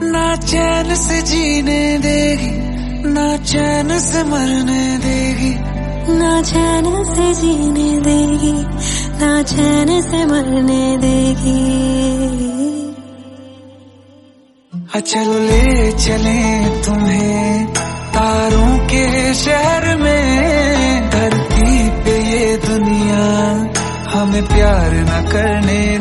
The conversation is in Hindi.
ना चैन से जीने देगी, ना चैन से मरने देगी, ना चैन से जीने देगी, ना चैन से मरने देगी। चलो ले चले तुम्हें तारों के शहर में, धरती पे ये दुनिया हमें प्यार न करने